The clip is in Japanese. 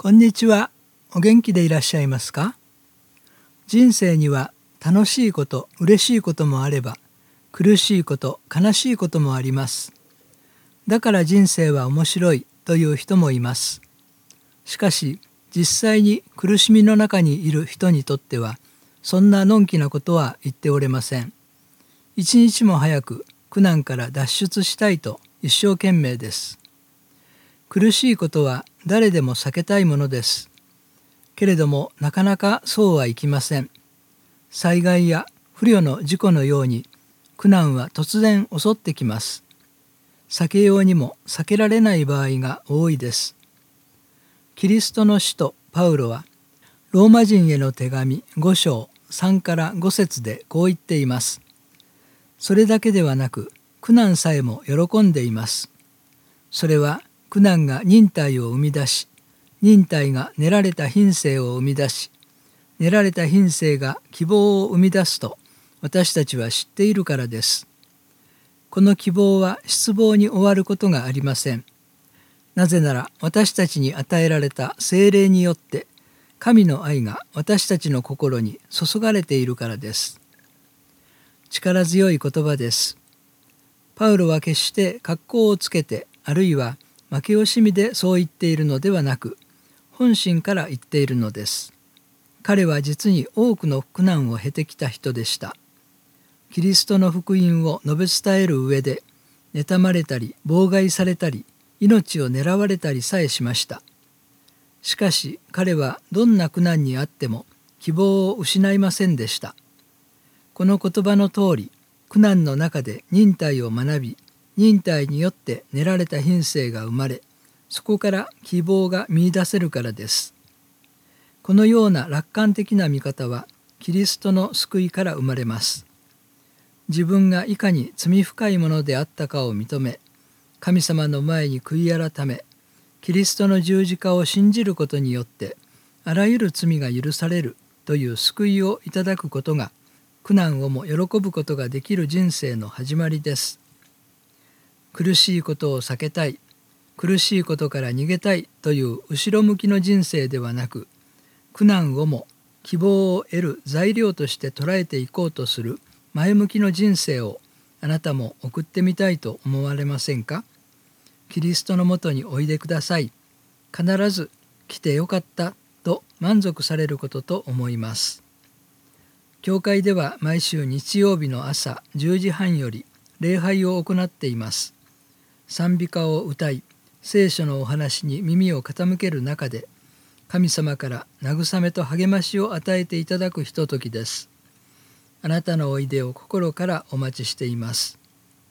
こんにちは。お元気でいらっしゃいますか？人生には楽しいこと、嬉しいこともあれば、苦しいこと、悲しいこともあります。だから人生は面白いという人もいます。しかし、実際に苦しみの中にいる人にとっては、そんなのんきなことは言っておれません。一日も早く苦難から脱出したいと一生懸命です。苦しいことは誰でも避けたいものです。けれどもなかなかそうはいきません。災害や不慮の事故のように苦難は突然襲ってきます。避けようにも避けられない場合が多いです。キリストの使徒パウロはローマ人への手紙5章3から5節でこう言っています。それだけではなく苦難さえも喜んでいます。それは苦難が忍耐を生み出し、忍耐が練られた品性を生み出し、練られた品性が希望を生み出すと私たちは知っているからです。この希望は失望に終わることがありません。なぜなら私たちに与えられた聖霊によって神の愛が私たちの心に注がれているからです。力強い言葉です。パウロは決して格好をつけてあるいは負け惜しみでそう言っているのではなく、本心から言っているのです。彼は実に多くの苦難を経てきた人でした。キリストの福音を述べ伝える上で、妬まれたり妨害されたり、命を狙われたりさえしました。しかし彼はどんな苦難にあっても希望を失いませんでした。この言葉の通り、苦難の中で忍耐を学び、忍耐によって練られた品性が生まれ、そこから希望が見出せるからです。このような楽観的な見方はキリストの救いから生まれます。自分がいかに罪深いものであったかを認め、神様の前に悔い改め、キリストの十字架を信じることによってあらゆる罪が許されるという救いをいただくことが、苦難をも喜ぶことができる人生の始まりです。苦しいことを避けたい、苦しいことから逃げたいという後ろ向きの人生ではなく、苦難をも希望を得る材料として捉えていこうとする前向きの人生をあなたも送ってみたいと思われませんか？キリストのもとにおいでください。必ず来てよかったと満足されることと思います。教会では毎週日曜日の朝10時半より礼拝を行っています。賛美歌を歌い、聖書のお話に耳を傾ける中で、神様から慰めと励ましを与えていただくひとときです。あなたのおいでを心からお待ちしています。